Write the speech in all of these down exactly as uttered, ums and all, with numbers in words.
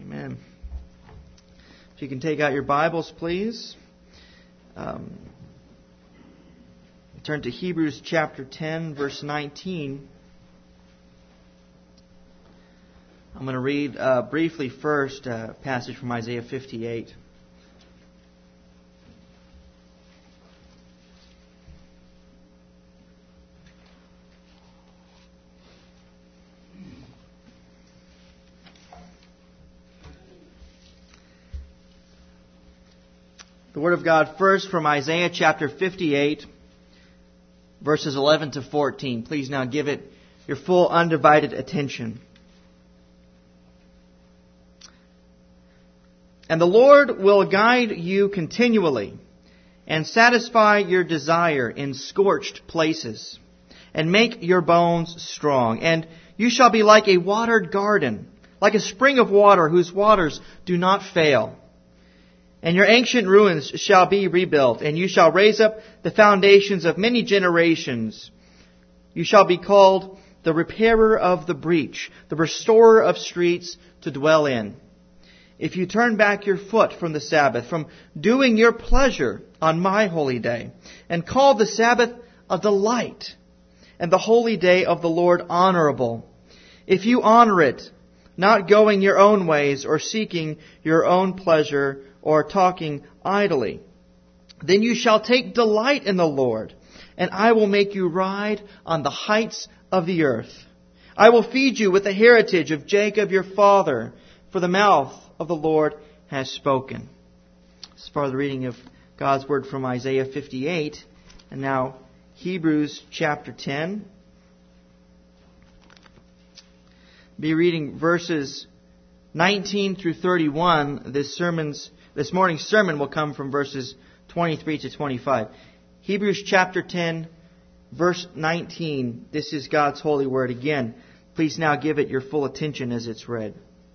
Amen. If you can take out your Bibles, please. Um, turn to Hebrews chapter ten, verse nineteen. I'm going to read uh, briefly first a passage from Isaiah fifty-eight. The Word of God first from Isaiah chapter fifty-eight, verses eleven to fourteen. Please now give it your full undivided attention. And the Lord will guide you continually and satisfy your desire in scorched places and make your bones strong. And you shall be like a watered garden, like a spring of water whose waters do not fail. And your ancient ruins shall be rebuilt, and you shall raise up the foundations of many generations. You shall be called the repairer of the breach, the restorer of streets to dwell in. If you turn back your foot from the Sabbath, from doing your pleasure on my holy day, and call the Sabbath a delight, and the holy day of the Lord honorable, if you honor it, not going your own ways or seeking your own pleasure or talking idly, then you shall take delight in the Lord, and I will make you ride on the heights of the earth. I will feed you with the heritage of Jacob your father, for the mouth of the Lord has spoken. As far as the reading of God's Word from Isaiah fifty-eight, and now Hebrews chapter ten. Be reading verses nineteen through thirty-one. This sermon's This morning's sermon will come from verses twenty-three to twenty-five. Hebrews chapter ten, verse nineteen. This is God's holy word again. Please now give it your full attention as it's read.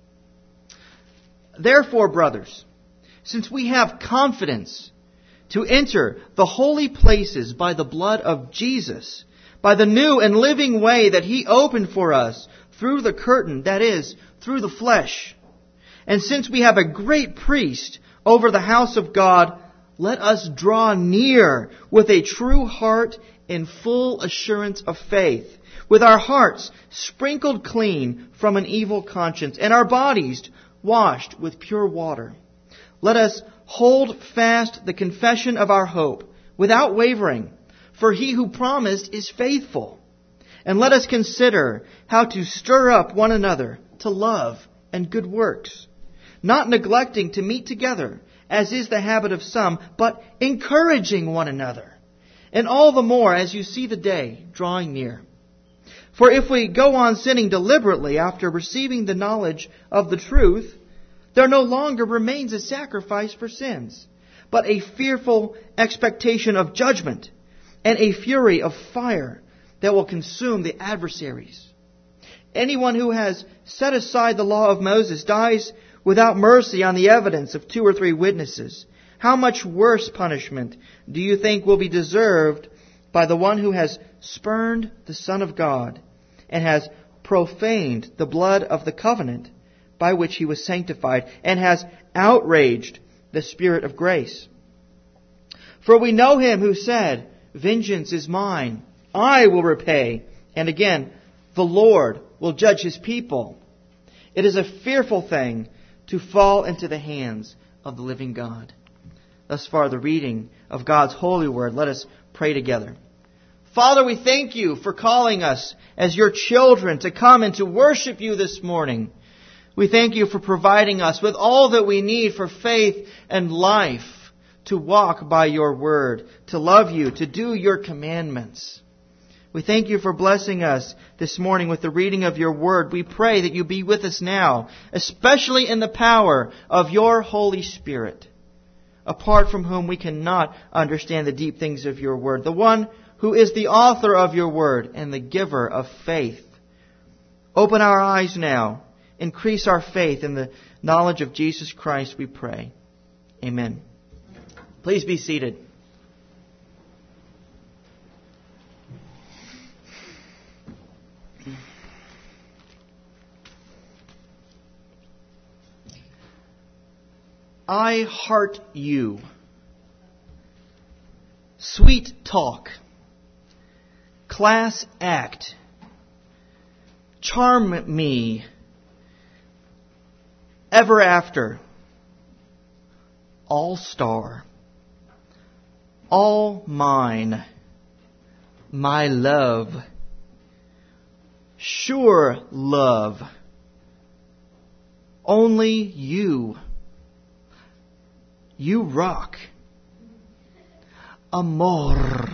Therefore, brothers, since we have confidence to enter the holy places by the blood of Jesus, by the new and living way that He opened for us through the curtain, that is, through the flesh, and since we have a great priest over the house of God, let us draw near with a true heart in full assurance of faith, with our hearts sprinkled clean from an evil conscience, and our bodies washed with pure water. Let us hold fast the confession of our hope without wavering, for He who promised is faithful. And let us consider how to stir up one another to love and good works, not neglecting to meet together, as is the habit of some, but encouraging one another, and all the more as you see the day drawing near. For if we go on sinning deliberately after receiving the knowledge of the truth, there no longer remains a sacrifice for sins, but a fearful expectation of judgment and a fury of fire that will consume the adversaries. Anyone who has set aside the law of Moses dies without mercy on the evidence of two or three witnesses. How much worse punishment do you think will be deserved by the one who has spurned the Son of God and has profaned the blood of the covenant by which He was sanctified and has outraged the Spirit of grace? For we know Him who said, "Vengeance is mine, I will repay," and again, "The Lord will judge His people." It is a fearful thing to fall into the hands of the living God. Thus far the reading of God's holy word. Let us pray together. Father, we thank You for calling us as Your children to come and to worship You this morning. We thank You for providing us with all that we need for faith and life, to walk by Your word, to love You, to do Your commandments. We thank You for blessing us this morning with the reading of Your word. We pray that You be with us now, especially in the power of Your Holy Spirit, apart from whom we cannot understand the deep things of Your word, the one who is the author of Your word and the giver of faith. Open our eyes now. Increase our faith in the knowledge of Jesus Christ, we pray. Amen. Please be seated. I heart you. Sweet talk. Class act. Charm me. Ever after. All star. All mine. My love. Sure love. Only you. You rock. Amor.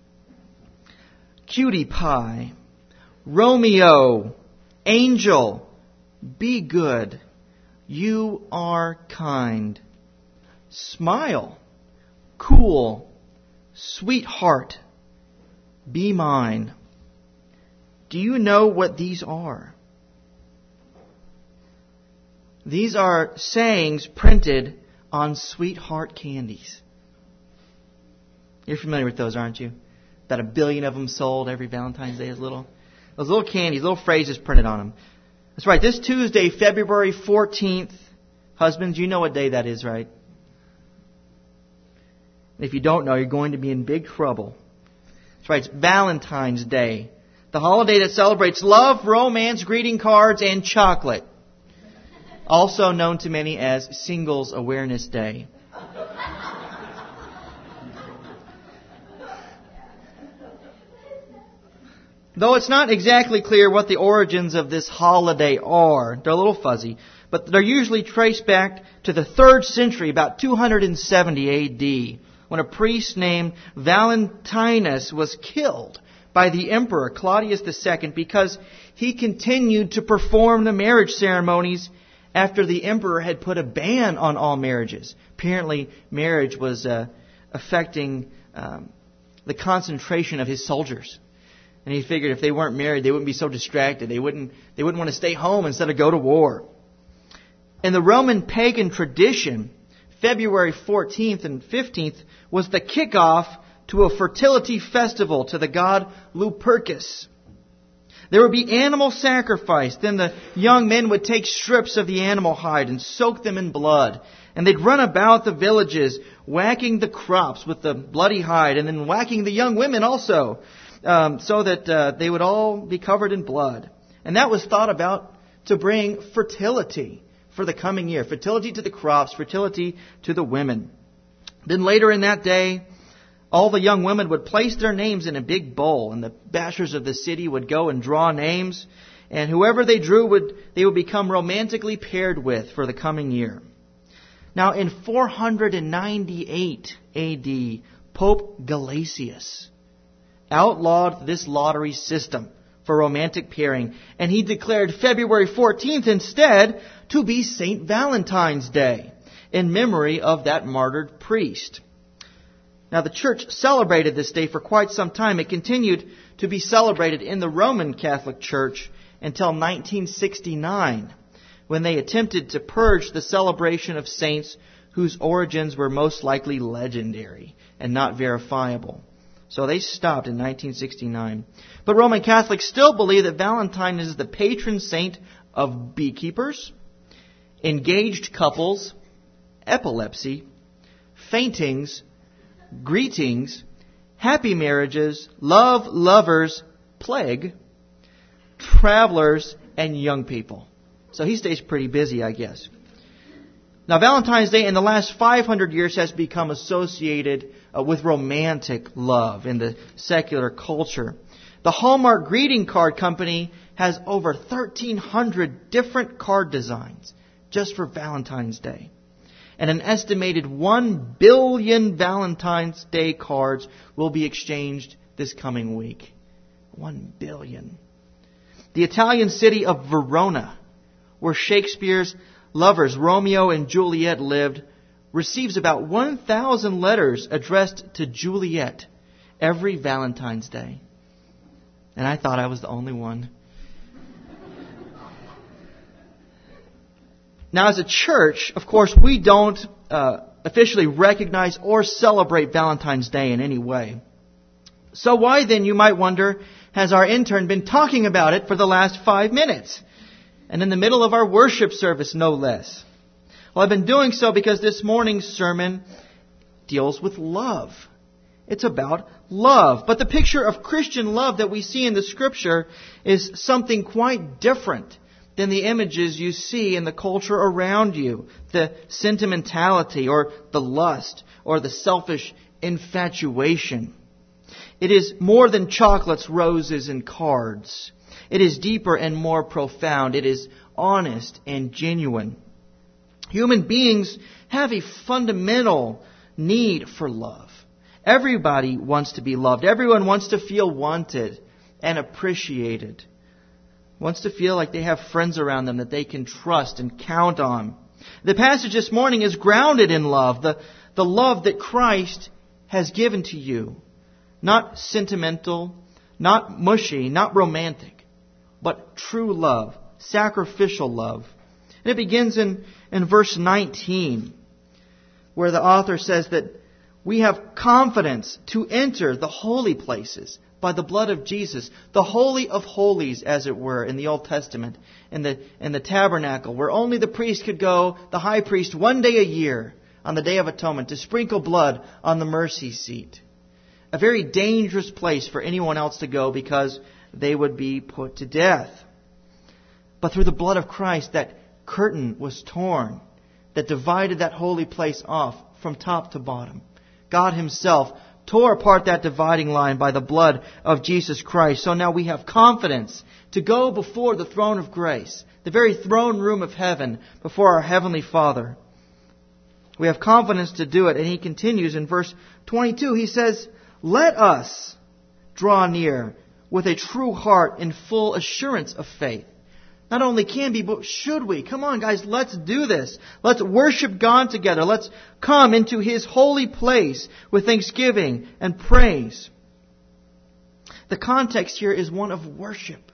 Cutie pie. Romeo. Angel. Be good. You are kind. Smile. Cool. Sweetheart. Be mine. Do you know what these are? These are sayings printed on sweetheart candies. You're familiar with those, aren't you? About a billion of them sold every Valentine's Day as little. Those little candies, little phrases printed on them. That's right. This Tuesday, February fourteenth, husbands, you know what day that is, right? If you don't know, you're going to be in big trouble. That's right. It's Valentine's Day. The holiday that celebrates love, romance, greeting cards, and chocolate. Also known to many as Singles Awareness Day. Though it's not exactly clear what the origins of this holiday are, they're a little fuzzy, but they're usually traced back to the third century, about two hundred seventy A D, when a priest named Valentinus was killed by the emperor Claudius the Second because he continued to perform the marriage ceremonies after the emperor had put a ban on all marriages. Apparently, marriage was uh, affecting um, the concentration of his soldiers. And he figured if they weren't married, they wouldn't be so distracted. They wouldn't, they wouldn't want to stay home instead of go to war. In the Roman pagan tradition, February fourteenth and fifteenth was the kickoff to a fertility festival to the god Lupercus. There would be animal sacrifice. Then the young men would take strips of the animal hide and soak them in blood. And they'd run about the villages, whacking the crops with the bloody hide, and then whacking the young women also, um, so that uh, they would all be covered in blood. And that was thought about to bring fertility for the coming year. Fertility to the crops, fertility to the women. Then later in that day, all the young women would place their names in a big bowl, and the bashers of the city would go and draw names, and whoever they drew would they would become romantically paired with for the coming year. Now, in four hundred ninety-eight A D, Pope Gelasius outlawed this lottery system for romantic pairing, and he declared February fourteenth instead to be Saint Valentine's Day, in memory of that martyred priest. Now, the church celebrated this day for quite some time. It continued to be celebrated in the Roman Catholic Church until nineteen sixty-nine, when they attempted to purge the celebration of saints whose origins were most likely legendary and not verifiable. So they stopped in nineteen sixty-nine. But Roman Catholics still believe that Valentine is the patron saint of beekeepers, engaged couples, epilepsy, faintings, greetings, happy marriages, love, lovers, plague, travelers, and young people. So he stays pretty busy, I guess. Now, Valentine's Day in the last five hundred years has become associated uh, with romantic love in the secular culture. The Hallmark Greeting Card Company has over thirteen hundred different card designs just for Valentine's Day. And an estimated one billion Valentine's Day cards will be exchanged this coming week. One billion. The Italian city of Verona, where Shakespeare's lovers Romeo and Juliet lived, receives about one thousand letters addressed to Juliet every Valentine's Day. And I thought I was the only one. Now, as a church, of course, we don't uh, officially recognize or celebrate Valentine's Day in any way. So why then, you might wonder, has our intern been talking about it for the last five minutes? And in the middle of our worship service, no less. Well, I've been doing so because this morning's sermon deals with love. It's about love. But the picture of Christian love that we see in the Scripture is something quite different than the images you see in the culture around you. The sentimentality or the lust or the selfish infatuation. It is more than chocolates, roses, and cards. It is deeper and more profound. It is honest and genuine. Human beings have a fundamental need for love. Everybody wants to be loved. Everyone wants to feel wanted and appreciated. Wants to feel like they have friends around them that they can trust and count on. The passage this morning is grounded in love. The, the love that Christ has given to you. Not sentimental, not mushy, not romantic, but true love, sacrificial love. And it begins in, in verse nineteen, where the author says that we have confidence to enter the holy places by the blood of Jesus, the Holy of Holies, as it were, in the Old Testament, in the, in the tabernacle, where only the priest could go, the high priest, one day a year on the Day of Atonement to sprinkle blood on the mercy seat. A very dangerous place for anyone else to go because they would be put to death. But through the blood of Christ, that curtain was torn that divided that holy place off from top to bottom. God Himself tore apart that dividing line by the blood of Jesus Christ. So now we have confidence to go before the throne of grace, the very throne room of heaven, before our Heavenly Father. We have confidence to do it. And He continues in verse twenty-two. He says, "Let us draw near with a true heart in full assurance of faith." Not only can be, but should we? Come on, guys, let's do this. Let's worship God together. Let's come into His holy place with thanksgiving and praise. The context here is one of worship.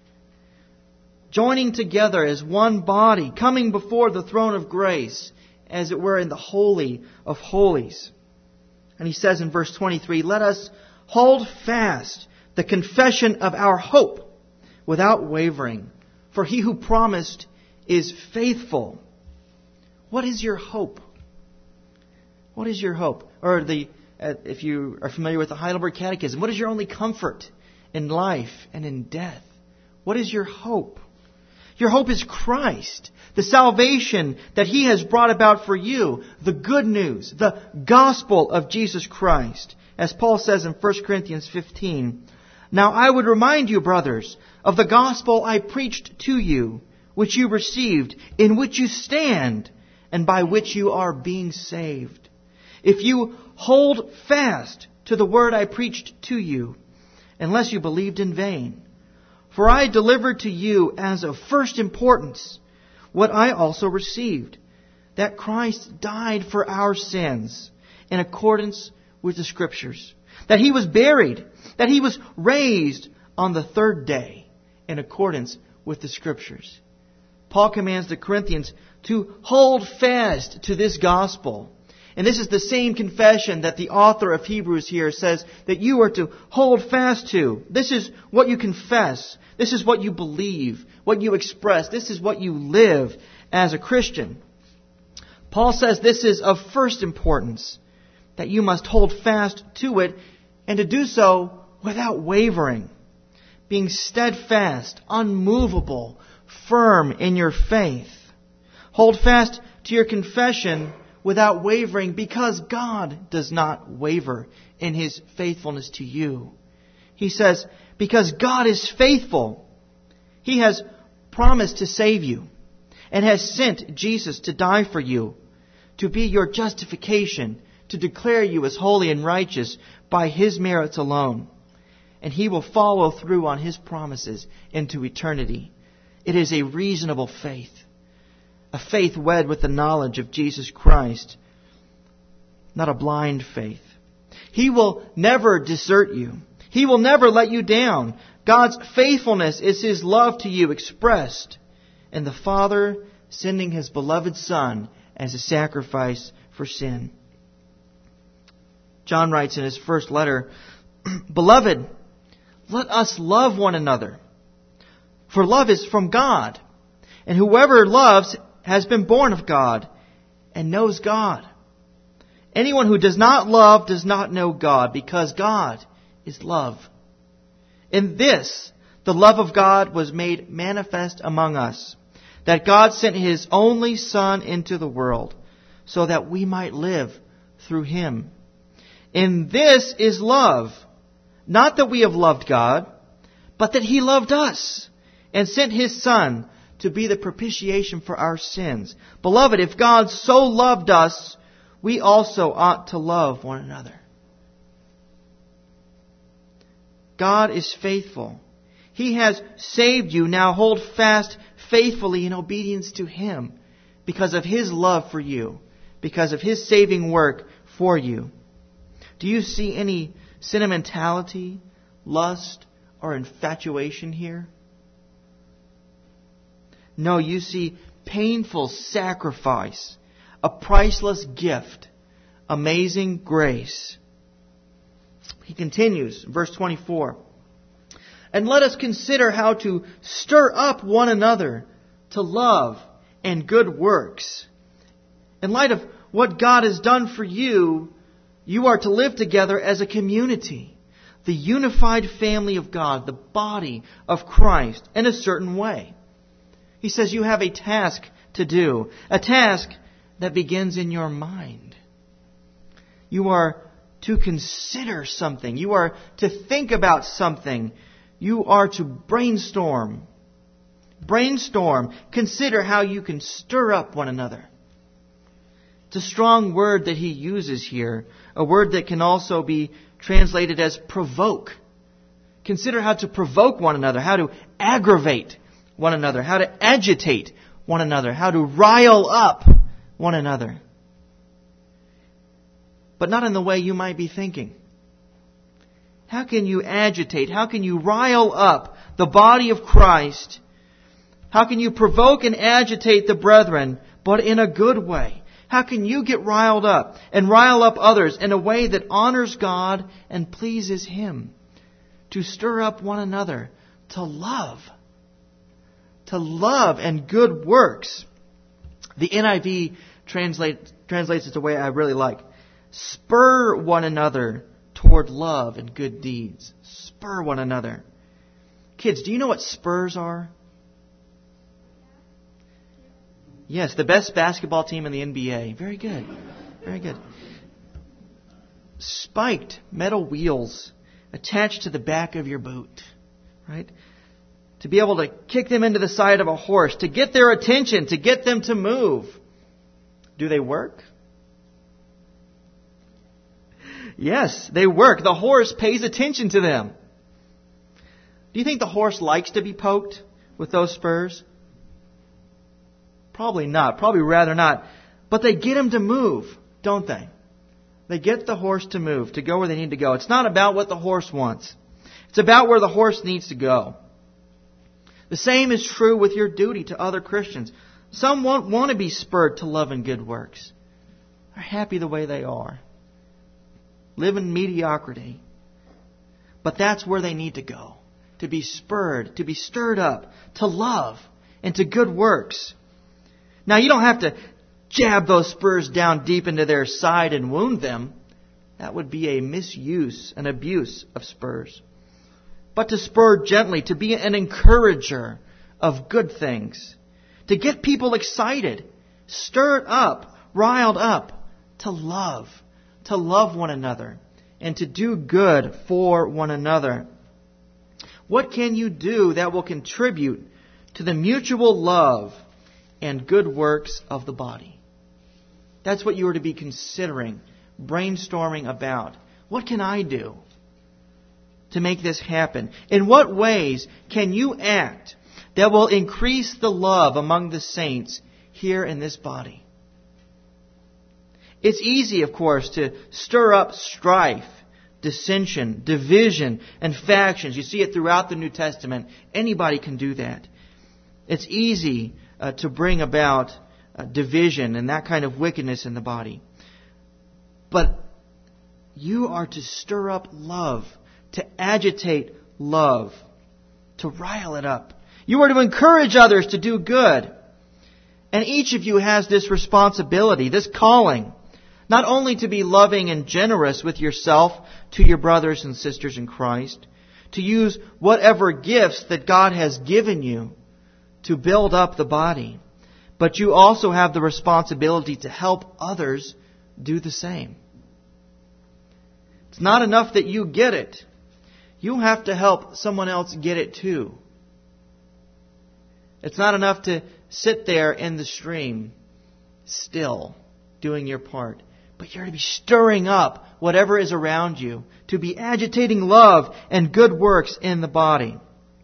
Joining together as one body, coming before the throne of grace, as it were in the Holy of Holies. And he says in verse twenty-three, "Let us hold fast the confession of our hope without wavering. For He who promised is faithful." What is your hope? What is your hope? Or the, uh, if you are familiar with the Heidelberg Catechism, what is your only comfort in life and in death? What is your hope? Your hope is Christ, the salvation that He has brought about for you, the good news, the gospel of Jesus Christ. As Paul says in First Corinthians fifteen, "Now I would remind you, brothers, of the gospel I preached to you, which you received, in which you stand, and by which you are being saved. If you hold fast to the word I preached to you, unless you believed in vain. For I delivered to you as of first importance what I also received, that Christ died for our sins in accordance with the Scriptures, that He was buried, that He was raised on the third day in accordance with the Scriptures." Paul commands the Corinthians to hold fast to this gospel. And this is the same confession that the author of Hebrews here says that you are to hold fast to. This is what you confess. This is what you believe, what you express. This is what you live as a Christian. Paul says this is of first importance, that you must hold fast to it, and to do so without wavering, being steadfast, unmovable, firm in your faith. Hold fast to your confession without wavering, because God does not waver in His faithfulness to you. He says, because God is faithful, He has promised to save you and has sent Jesus to die for you, to be your justification, to declare you as holy and righteous by His merits alone. And He will follow through on His promises into eternity. It is a reasonable faith. A faith wed with the knowledge of Jesus Christ. Not a blind faith. He will never desert you. He will never let you down. God's faithfulness is His love to you expressed in the Father sending His beloved Son as a sacrifice for sin. John writes in his first letter, "Beloved, let us love one another. For love is from God. And whoever loves has been born of God and knows God. Anyone who does not love does not know God, because God is love. In this, the love of God was made manifest among us, that God sent His only Son into the world, so that we might live through Him. In this is love, not that we have loved God, but that He loved us, and sent His Son to be the propitiation for our sins. Beloved, if God so loved us, we also ought to love one another. God is faithful. He has saved you. Now hold fast faithfully in obedience to Him, because of His love for you, because of His saving work for you. Do you see any sentimentality, lust, or infatuation here? No, you see painful sacrifice, a priceless gift, amazing grace. He continues, verse twenty-four. And let us consider how to stir up one another to love and good works. In light of what God has done for you, you are to live together as a community, the unified family of God, the body of Christ, in a certain way. He says you have a task to do, a task that begins in your mind. You are to consider something. You are to think about something. You are to brainstorm. Brainstorm. Consider how you can stir up one another. It's a strong word that he uses here, a word that can also be translated as provoke. Consider how to provoke one another, how to aggravate one another, how to agitate one another, how to rile up one another. But not in the way you might be thinking. How can you agitate? How can you rile up the body of Christ? How can you provoke and agitate the brethren, but in a good way? How can you get riled up and rile up others in a way that honors God and pleases Him? To stir up one another to love. To love and good works. The N I V translate, translates it the way I really like. Spur one another toward love and good deeds. Spur one another. Kids, do you know what spurs are? Yes, the best basketball team in the N B A. Very good. Very good. Spiked metal wheels attached to the back of your boot. Right? To be able to kick them into the side of a horse, to get their attention, to get them to move. Do they work? Yes, they work. The horse pays attention to them. Do you think the horse likes to be poked with those spurs? Probably not. Probably rather not. But they get him to move, don't they? They get the horse to move, to go where they need to go. It's not about what the horse wants. It's about where the horse needs to go. The same is true with your duty to other Christians. Some won't want to be spurred to love and good works. They're happy the way they are. Live in mediocrity. But that's where they need to go. To be spurred, to be stirred up, to love, and to good works. Now, you don't have to jab those spurs down deep into their side and wound them. That would be a misuse, an abuse of spurs. But to spur gently, to be an encourager of good things. To get people excited, stirred up, riled up, to love. To love one another and to do good for one another. What can you do that will contribute to the mutual love and good works of the body? That's what you are to be considering, brainstorming about. What can I do to make this happen? In what ways can you act that will increase the love among the saints here in this body? It's easy, of course, to stir up strife, dissension, division, and factions. You see it throughout the New Testament. Anybody can do that. It's easy uh, to bring about uh, division and that kind of wickedness in the body. But you are to stir up love, to agitate love, to rile it up. You are to encourage others to do good. And each of you has this responsibility, this calling, not only to be loving and generous with yourself to your brothers and sisters in Christ, to use whatever gifts that God has given you to build up the body, but you also have the responsibility to help others do the same. It's not enough that you get it. You have to help someone else get it too. It's not enough to sit there in the stream, still, doing your part. But you're to be stirring up whatever is around you, to be agitating love and good works in the body.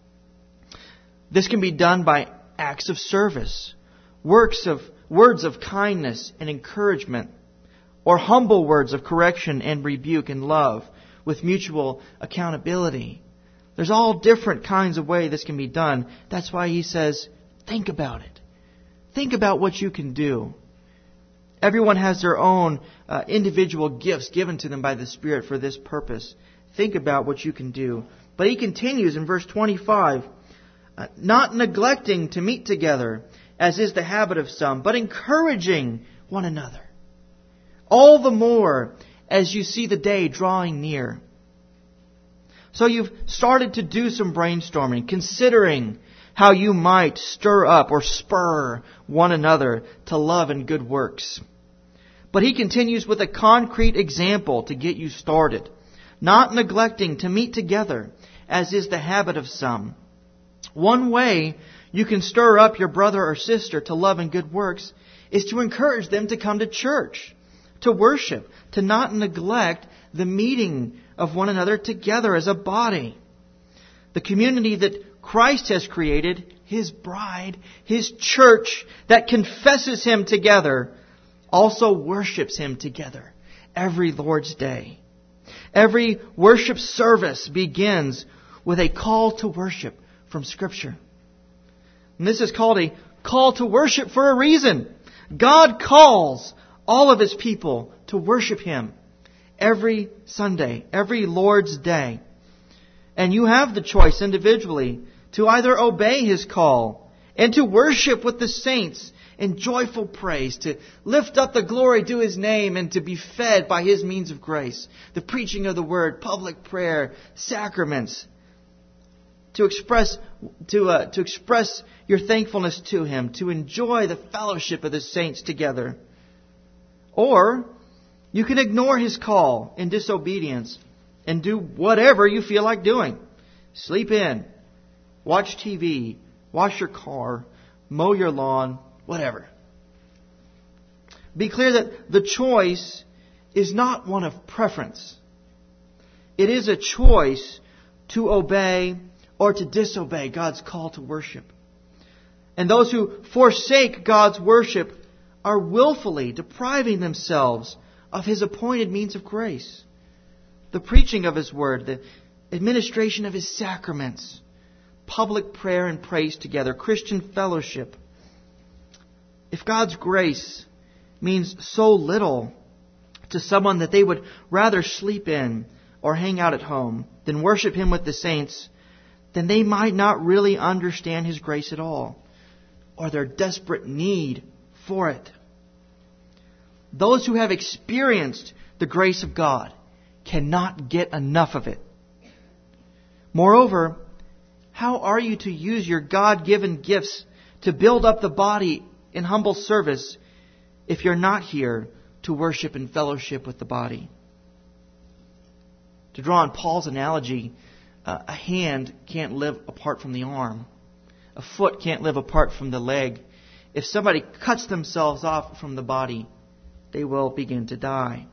This can be done by acts of service, works of words of kindness and encouragement, or humble words of correction and rebuke and love with mutual accountability. There's all different kinds of ways this can be done. That's why he says, think about it. Think about what you can do. Everyone has their own uh, individual gifts given to them by the Spirit for this purpose. Think about what you can do. But he continues in verse twenty-five, uh, not neglecting to meet together, as is the habit of some, but encouraging one another. All the more as you see the day drawing near. So you've started to do some brainstorming, considering how you might stir up or spur one another to love and good works. But he continues with a concrete example to get you started. Not neglecting to meet together, as is the habit of some. One way you can stir up your brother or sister to love and good works is to encourage them to come to church, to worship, to not neglect the meeting of one another together as a body. The community that Christ has created, His bride, His church that confesses Him together, also worships Him together every Lord's Day. Every worship service begins with a call to worship from Scripture. And this is called a call to worship for a reason. God calls all of His people to worship Him every Sunday, every Lord's Day. And you have the choice individually to either obey His call and to worship with the saints in joyful praise, to lift up the glory to His name and to be fed by His means of grace, the preaching of the Word, public prayer, sacraments, to express to uh, to express your thankfulness to Him, to enjoy the fellowship of the saints together. Or you can ignore His call in disobedience and do whatever you feel like doing. Sleep in, watch T V, wash your car, mow your lawn, whatever. Be clear that the choice is not one of preference. It is a choice to obey or to disobey God's call to worship. And those who forsake God's worship are willfully depriving themselves of His appointed means of grace. The preaching of His Word, the administration of His sacraments, public prayer and praise together, Christian fellowship. If God's grace means so little to someone that they would rather sleep in or hang out at home than worship Him with the saints, then they might not really understand His grace at all, or their desperate need for it. Those who have experienced the grace of God cannot get enough of it. Moreover, how are you to use your God-given gifts to build up the body in humble service if you're not here to worship and fellowship with the body? To draw on Paul's analogy, uh, a hand can't live apart from the arm. A foot can't live apart from the leg. If somebody cuts themselves off from the body, they will begin to die.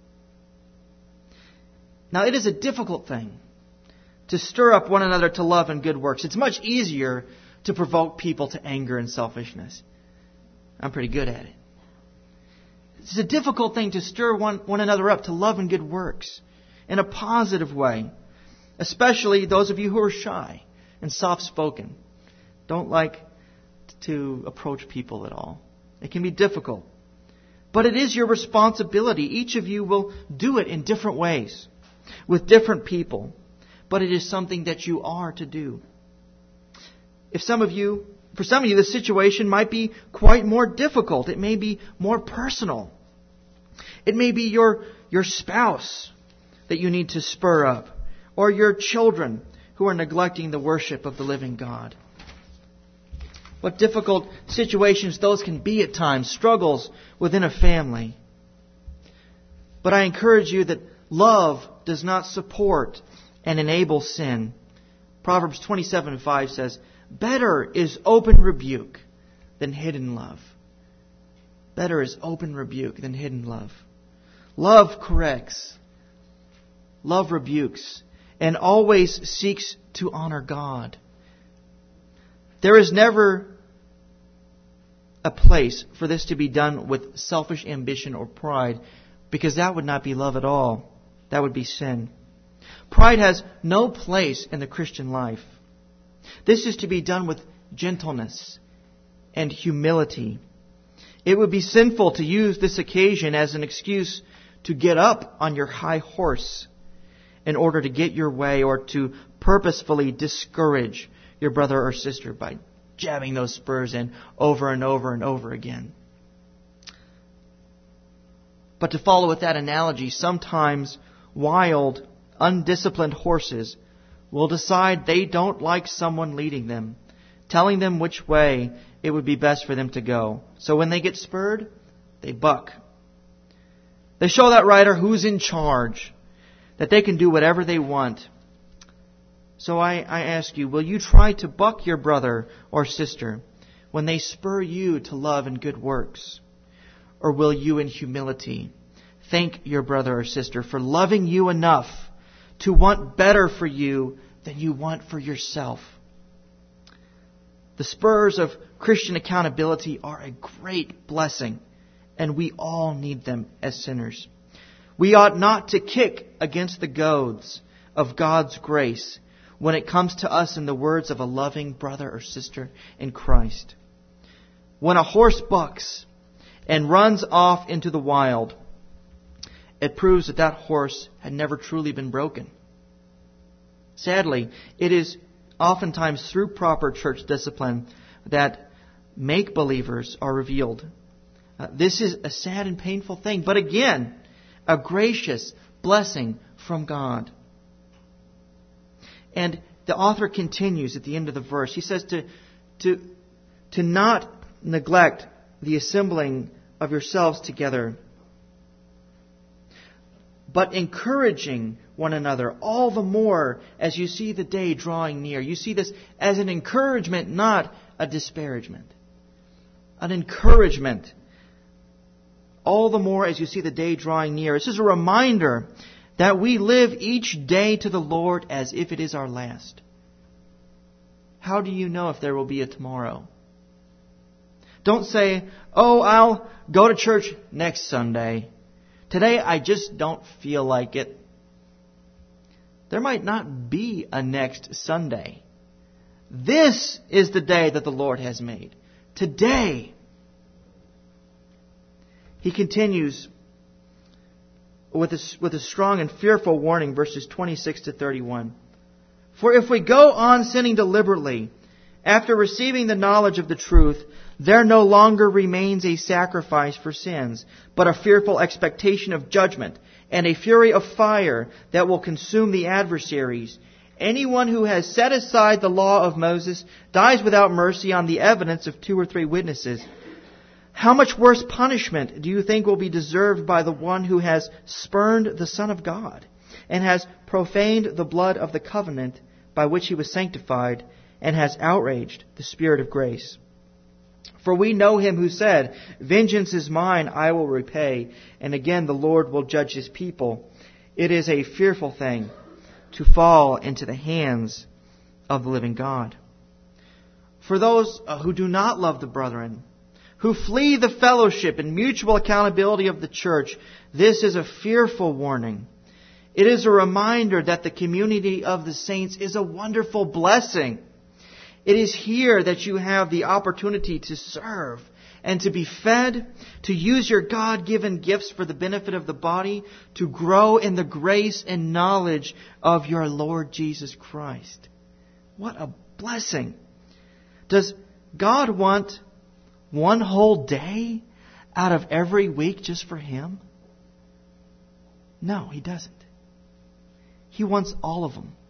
Now, it is a difficult thing to stir up one another to love and good works. It's much easier to provoke people to anger and selfishness. I'm pretty good at it. It's a difficult thing to stir one, one another up to love and good works in a positive way, especially those of you who are shy and soft-spoken, don't like to approach people at all. It can be difficult. But it is your responsibility. Each of you will do it in different ways, with different people. But it is something that you are to do. If some of you for some of you, the situation might be quite more difficult. It may be more personal. It may be your, your spouse that you need to spur up, or your children who are neglecting the worship of the living God. What difficult situations those can be at times, struggles within a family. But I encourage you that love does not support and enable sin. Proverbs twenty-seven five says, "Better is open rebuke than hidden love." Better is open rebuke than hidden love. Love corrects. Love rebukes. And always seeks to honor God. There is never a place for this to be done with selfish ambition or pride, because that would not be love at all. That would be sin. Pride has no place in the Christian life. This is to be done with gentleness and humility. It would be sinful to use this occasion as an excuse to get up on your high horse in order to get your way, or to purposefully discourage your brother or sister by jabbing those spurs in over and over and over again. But to follow with that analogy, sometimes wild, undisciplined horses will decide they don't like someone leading them, telling them which way it would be best for them to go. So when they get spurred, they buck. They show that rider who's in charge, that they can do whatever they want. So I, I ask you, will you try to buck your brother or sister when they spur you to love and good works? Or will you in humility thank your brother or sister for loving you enough to want better for you than you want for yourself? The spurs of Christian accountability are a great blessing, and we all need them as sinners. We ought not to kick against the goads of God's grace when it comes to us in the words of a loving brother or sister in Christ. When a horse bucks and runs off into the wild, it proves that that horse had never truly been broken. Sadly, it is oftentimes through proper church discipline that make-believers are revealed. Uh, this is a sad and painful thing, but again, a gracious blessing from God. And the author continues at the end of the verse. He says to, to, to not neglect the assembling of yourselves together, but encouraging one another all the more as you see the day drawing near. You see this as an encouragement, not a disparagement. An encouragement. All the more as you see the day drawing near. This is a reminder that we live each day to the Lord as if it is our last. How do you know if there will be a tomorrow? Don't say, "Oh, I'll go to church next Sunday. Today I just don't feel like it." There might not be a next Sunday. This is the day that the Lord has made. Today. He continues with a, with a strong and fearful warning, verses twenty-six to thirty-one. "For if we go on sinning deliberately, after receiving the knowledge of the truth, there no longer remains a sacrifice for sins, but a fearful expectation of judgment and a fury of fire that will consume the adversaries. Anyone who has set aside the law of Moses dies without mercy on the evidence of two or three witnesses. How much worse punishment do you think will be deserved by the one who has spurned the Son of God and has profaned the blood of the covenant by which he was sanctified and has outraged the Spirit of grace? For we know him who said, 'Vengeance is mine, I will repay,' and again the Lord will judge his people. It is a fearful thing to fall into the hands of the living God. For those who do not love the brethren, who flee the fellowship and mutual accountability of the church, this is a fearful warning. It is a reminder that the community of the saints is a wonderful blessing. It is here that you have the opportunity to serve and to be fed, to use your God-given gifts for the benefit of the body, to grow in the grace and knowledge of your Lord Jesus Christ. What a blessing! Does God want one whole day out of every week just for Him? No, He doesn't. He wants all of them.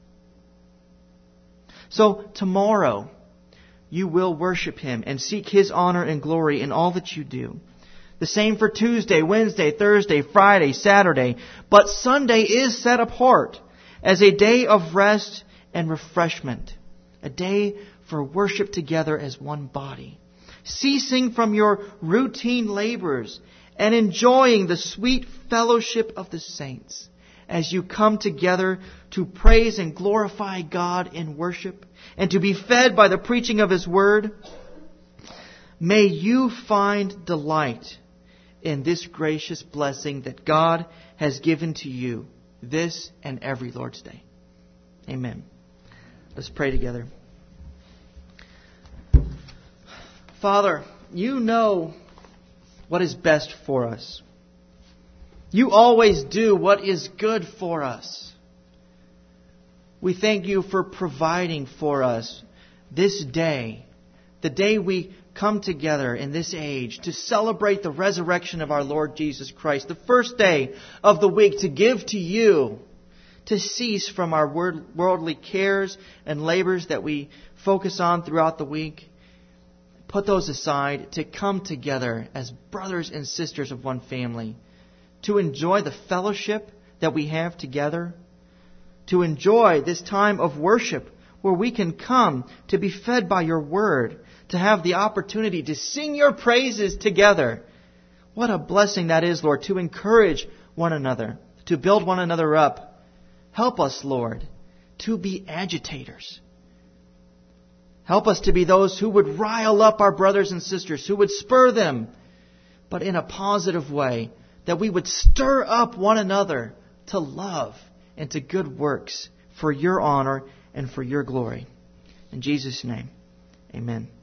So tomorrow, you will worship Him and seek His honor and glory in all that you do. The same for Tuesday, Wednesday, Thursday, Friday, Saturday. But Sunday is set apart as a day of rest and refreshment. A day for worship together as one body. Ceasing from your routine labors and enjoying the sweet fellowship of the saints as you come together to praise and glorify God in worship and to be fed by the preaching of His Word. May you find delight in this gracious blessing that God has given to you this and every Lord's Day. Amen. Let's pray together. Father, You know what is best for us. You always do what is good for us. We thank You for providing for us this day, the day we come together in this age to celebrate the resurrection of our Lord Jesus Christ, the first day of the week to give to You, to cease from our worldly cares and labors that we focus on throughout the week. Put those aside to come together as brothers and sisters of one family, to enjoy the fellowship that we have together, to enjoy this time of worship where we can come to be fed by Your Word, to have the opportunity to sing Your praises together. What a blessing that is, Lord, to encourage one another, to build one another up. Help us, Lord, to be agitators. Help us to be those who would rile up our brothers and sisters, who would spur them, but in a positive way, that we would stir up one another to love and to good works for Your honor and for Your glory. In Jesus' name, amen.